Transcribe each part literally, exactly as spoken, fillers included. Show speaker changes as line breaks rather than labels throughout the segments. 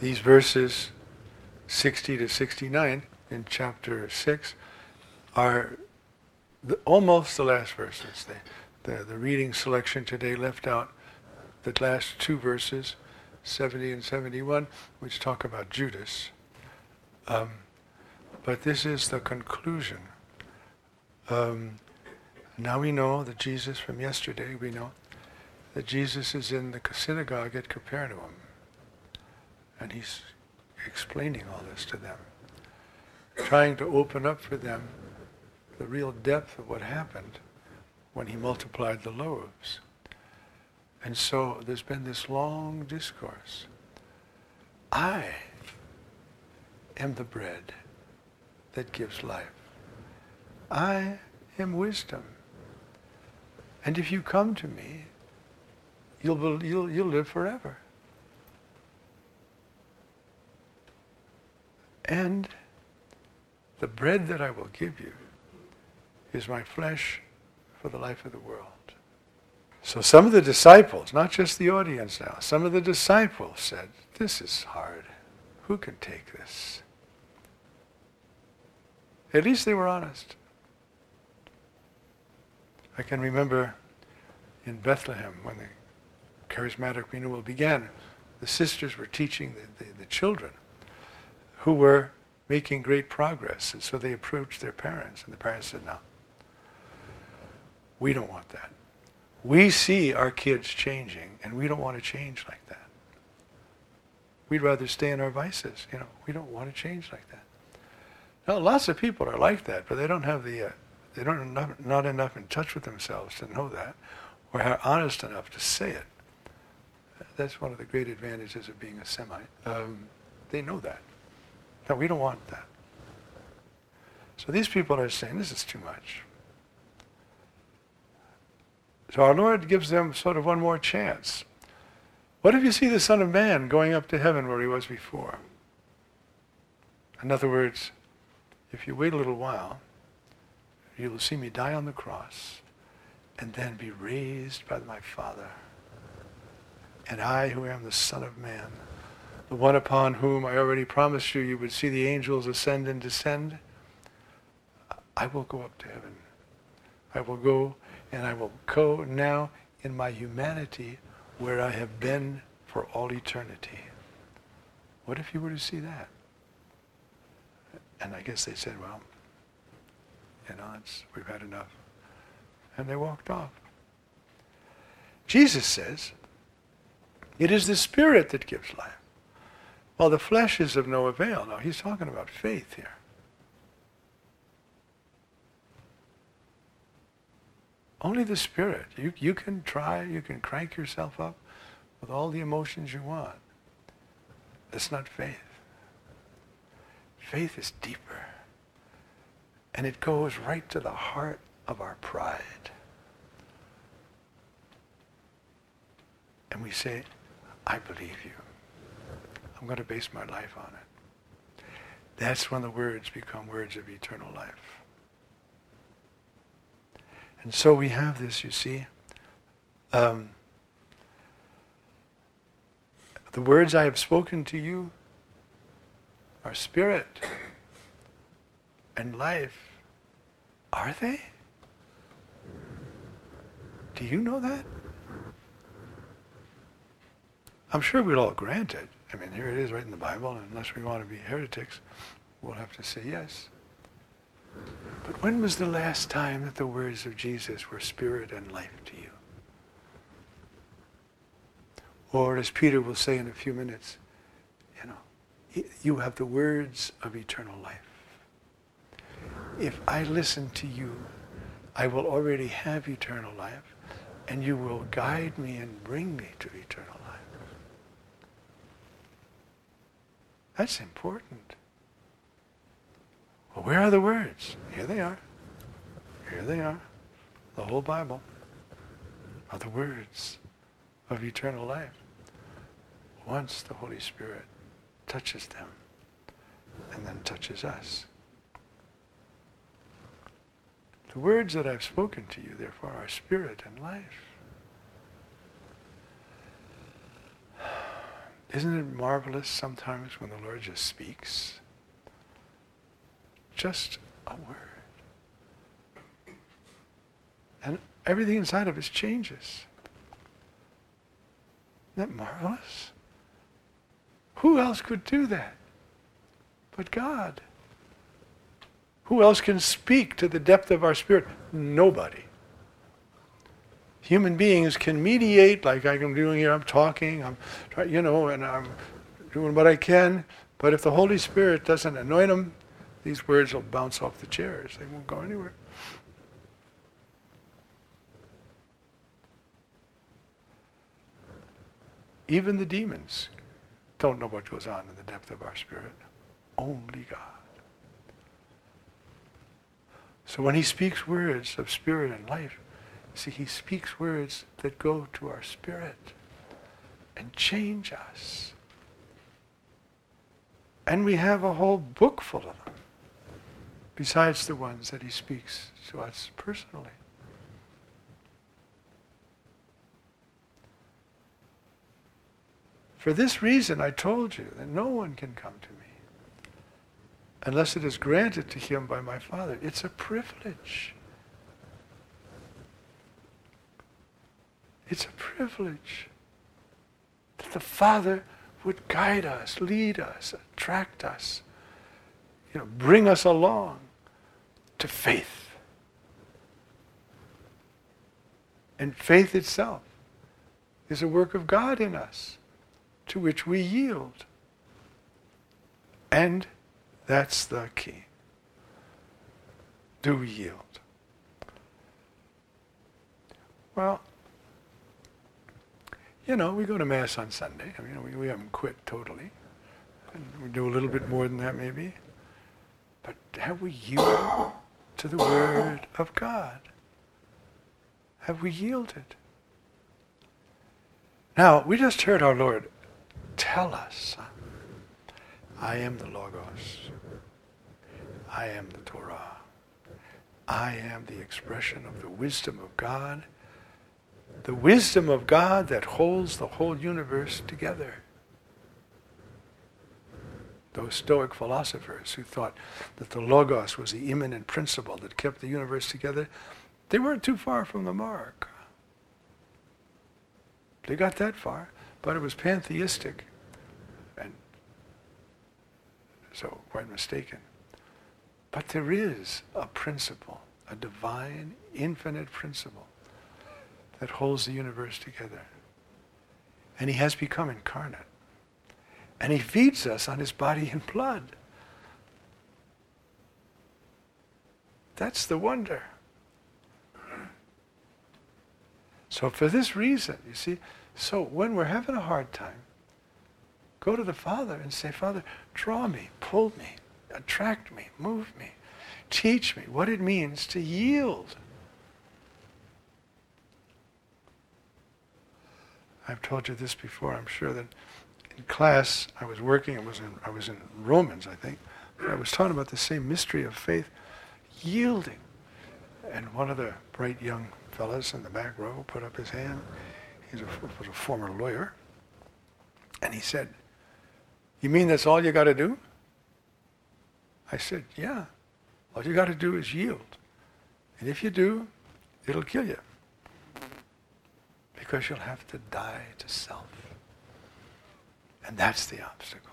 these verses sixty to sixty-nine in chapter six are the, almost the last verses. The, the, the reading selection today left out the last two verses, seventy and seventy-one, which talk about Judas. Um, but this is the conclusion. Um, now we know that Jesus, from yesterday, we know that Jesus is in the synagogue at Capernaum. And he's explaining all this to them, trying to open up for them the real depth of what happened when he multiplied the loaves. And so there's been this long discourse. I am the bread that gives life. I am wisdom. And if you come to me, you'll, you'll, you'll live forever. And the bread that I will give you is my flesh for the life of the world. So some of the disciples, not just the audience now, some of the disciples said, this is hard. Who can take this? At least they were honest. I can remember in Bethlehem when the charismatic renewal began, the sisters were teaching the, the, the children who were making great progress. And so they approached their parents, and the parents said, no, we don't want that. We see our kids changing, and we don't want to change like that. We'd rather stay in our vices. You know, we don't want to change like that. Now, lots of people are like that, but they don't have the, uh, they don't enough, not enough in touch with themselves to know that, or are honest enough to say it. That's one of the great advantages of being a Semite. Um, they know that. No, we don't want that. So these people are saying, this is too much. So our Lord gives them sort of one more chance. What if you see the Son of Man going up to heaven where he was before? In other words, if you wait a little while, you will see me die on the cross and then be raised by my Father. And I, who am the Son of Man, the one upon whom I already promised you you would see the angels ascend and descend, I will go up to heaven. I will go and I will go now in my humanity where I have been for all eternity. What if you were to see that? And I guess they said, well, you know, it's, we've had enough. And they walked off. Jesus says, it is the Spirit that gives life. Well, the flesh is of no avail. Now, he's talking about faith here. Only the Spirit. You, you can try, you can crank yourself up with all the emotions you want. That's not faith. Faith is deeper. And it goes right to the heart of our pride. And we say, I believe you. I'm going to base my life on it. That's when the words become words of eternal life. And so we have this, you see. Um, the words I have spoken to you are spirit and life. Are they? Do you know that? I'm sure we'll all grant it. I mean, here it is right in the Bible, and unless we want to be heretics, we'll have to say yes. But when was the last time that the words of Jesus were spirit and life to you? Or as Peter will say in a few minutes, you know, you have the words of eternal life. If I listen to you, I will already have eternal life, and you will guide me and bring me to eternal life. That's important. Well, where are the words? Here they are. Here they are. The whole Bible are the words of eternal life. Once the Holy Spirit touches them and then touches us. The words that I've spoken to you, therefore, are spirit and life. Isn't it marvelous sometimes when the Lord just speaks? Just a word. And everything inside of us changes. Isn't that marvelous? Who else could do that but God? Who else can speak to the depth of our spirit? Nobody. Human beings can mediate like I'm doing here. I'm talking, I'm, try, you know, and I'm doing what I can. But if the Holy Spirit doesn't anoint them, these words will bounce off the chairs. They won't go anywhere. Even the demons don't know what goes on in the depth of our spirit. Only God. So when he speaks words of spirit and life, see, he speaks words that go to our spirit and change us. And we have a whole book full of them, besides the ones that he speaks to us personally. For this reason, I told you that no one can come to me unless it is granted to him by my Father. It's a privilege. It's a privilege that the Father would guide us, lead us, attract us, you know, bring us along to faith. And faith itself is a work of God in us, to which we yield. And that's the key. Do we yield? Well, you know, we go to Mass on Sunday. I mean, we, we haven't quit totally. And we do a little bit more than that maybe. But have we yielded to the Word of God? Have we yielded? Now, we just heard our Lord tell us, I am the Logos. I am the Torah. I am the expression of the wisdom of God. The wisdom of God that holds the whole universe together. Those Stoic philosophers who thought that the Logos was the immanent principle that kept the universe together, they weren't too far from the mark. They got that far, but it was pantheistic, and so quite mistaken. But there is a principle, a divine, infinite principle that holds the universe together. And he has become incarnate. And he feeds us on his body and blood. That's the wonder. So for this reason, you see, so when we're having a hard time, go to the Father and say, Father, draw me, pull me, attract me, move me, teach me what it means to yield. I've told you this before, I'm sure, that in class I was working, it was in, I was in Romans, I think, I was talking about the same mystery of faith, yielding. And one of the bright young fellas in the back row put up his hand. He was a former lawyer. And he said, you mean that's all you got to do? I said, yeah. All you got to do is yield. And if you do, it'll kill you. Because you'll have to die to self. And that's the obstacle.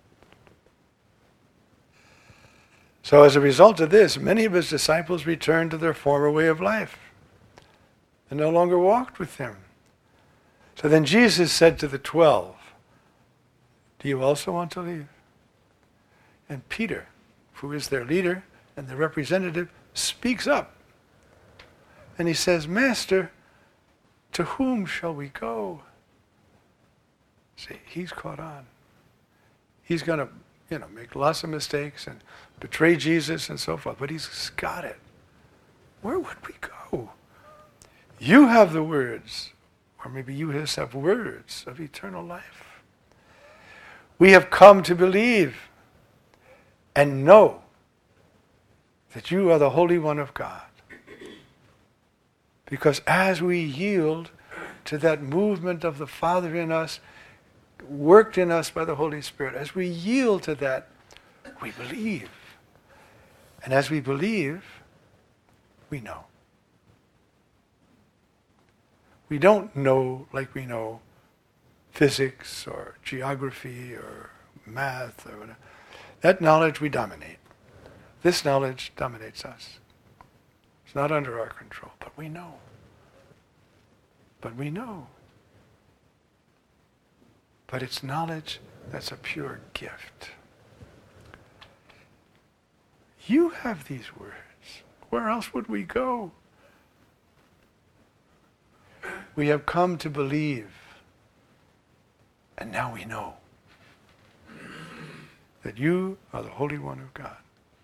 So as a result of this, many of his disciples returned to their former way of life and no longer walked with him. So then Jesus said to the twelve, do you also want to leave? And Peter, who is their leader and the representative, speaks up. And he says, Master, to whom shall we go? See, he's caught on. He's going to, you know, make lots of mistakes and betray Jesus and so forth, but he's got it. Where would we go? You have the words, or maybe you just have words of eternal life. We have come to believe and know that you are the Holy One of God. Because as we yield to that movement of the Father in us, worked in us by the Holy Spirit, as we yield to that, we believe. And as we believe, we know. We don't know like we know physics or geography or math or whatever. That knowledge we dominate. This knowledge dominates us. It's not under our control, but we know. But we know. But it's knowledge that's a pure gift. You have these words. Where else would we go? We have come to believe, and now we know that you are the Holy One of God.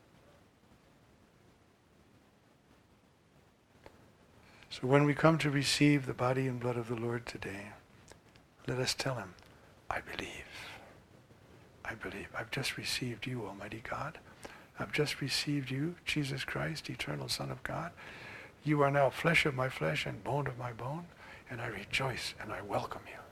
So when we come to receive the body and blood of the Lord today, let us tell him, I believe. I believe. I've just received you, Almighty God. I've just received you, Jesus Christ, eternal Son of God. You are now flesh of my flesh and bone of my bone, and I rejoice and I welcome you.